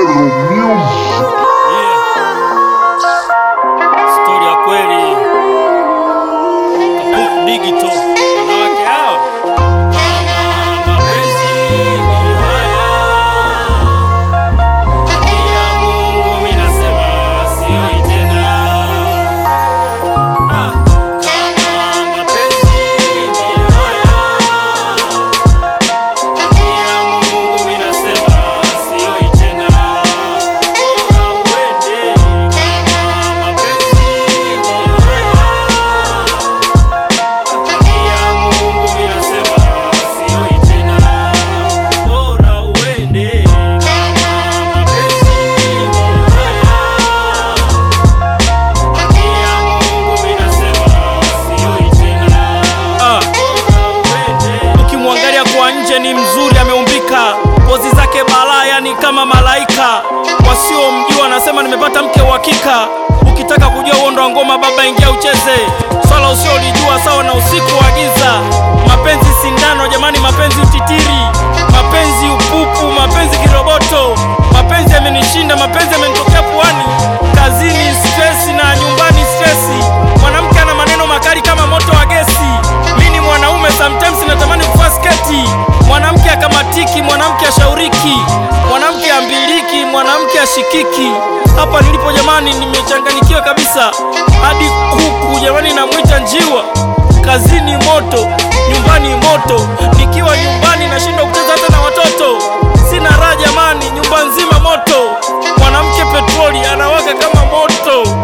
Story ya kweli Kapuku Digital wanawake hao mapenzi ni haya ya Mungu mimi nasema sioi tena kama mapenzi ni haya ya Mungu mimi nasema sioi tena ni mzuri ameumbika, pozi zake balaya ni kama malaika. Wasiomjua nasema nimepata mke wa hakika. Ukitaka kujua uondo wa ngoma baba ingia ucheze. Swala usiolijua sawa na usiku wa giza. Mapenzi sindano jamani, mapenzi utitiri, mapenzi upupu, mapenzi kiroboto. Mapenzi yamenishinda, mapenzi yamenitokea puani. Kazini stress na nyumbani stress. Mwanamke ana maneno makali kama moto wa gesi. Mimi ni mwanaume sometimes natamani kuvaa sketi. Mwanamke akamatiki, mwanamke ashauriki, mwanamke ambiliki, mwanamke ashikiki. Hapa nilipo jamani nimechanganyikiwa kabisa. Hadi kuku jamani namuita njiwa. Kazini moto, nyumbani moto. Nikiwa nyumbani nashindwa kucheza hata na watoto. Sina raha jamani, nyumba nzima moto. Mwanamke petroli anawaka kama moto.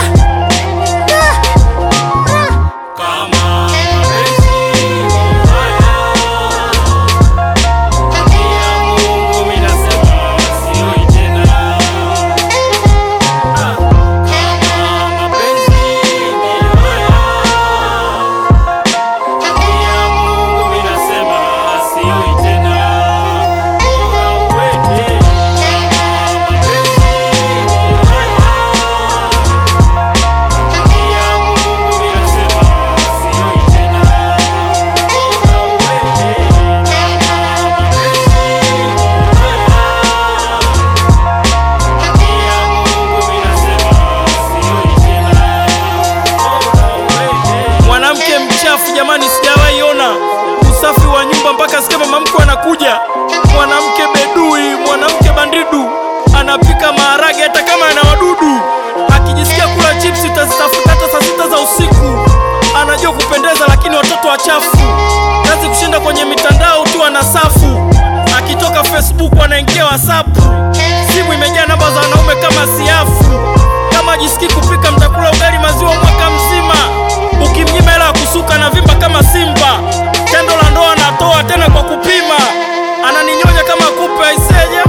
Jamani sijawahi ona usafi wa nyumba mpaka sikia mama mkwe anakuja. Mwanamke bedui, mwanamke bandidu, anapika maharage hata kama ana wadudu. Akijisikia kula chipsi utazitafuta hata saa 6 za usiku. Anajua kupendeza lakini watoto wachafu. Kazi kushinda kwenye mitandao tu ana safu. Akitoka Facebook anaingia WhatsApp. Simu imejaa namba za wanaume kama siafu. Kama jisikii kupika mtakula ugali maziwa mwaka mzima. Ukimnyima hela kusuka na vimba kama simba. Tendo la ndoa anatoa tena kwa kupima. Ananinyonya kama kupe aiseje.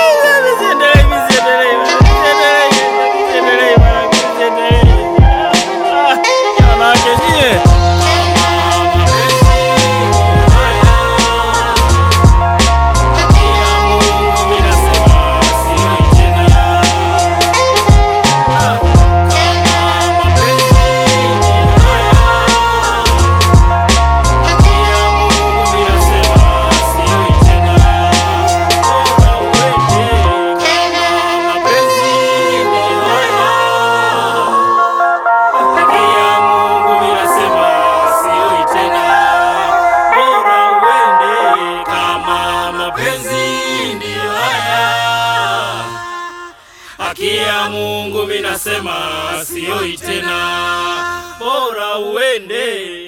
Haki ya Mungu mimi nasema sioi tena, bora uende.